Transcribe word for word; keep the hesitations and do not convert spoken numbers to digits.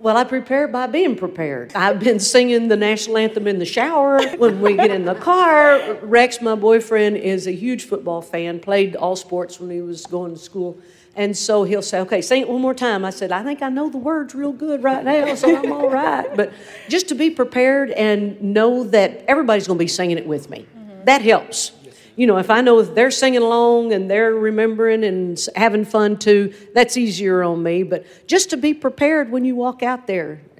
Well, I prepare by being prepared. I've been singing the national anthem in the shower, when we get in the car. Rex, my boyfriend, is a huge football fan, played all sports when he was going to school. And so he'll say, okay, sing it one more time. I said, I think I know the words real good right now, so I'm all right. But just to be prepared and know that everybody's going to be singing it with me, mm-hmm. that helps. You know, if I know if they're singing along and they're remembering and having fun too, that's easier on me. But just to be prepared when you walk out there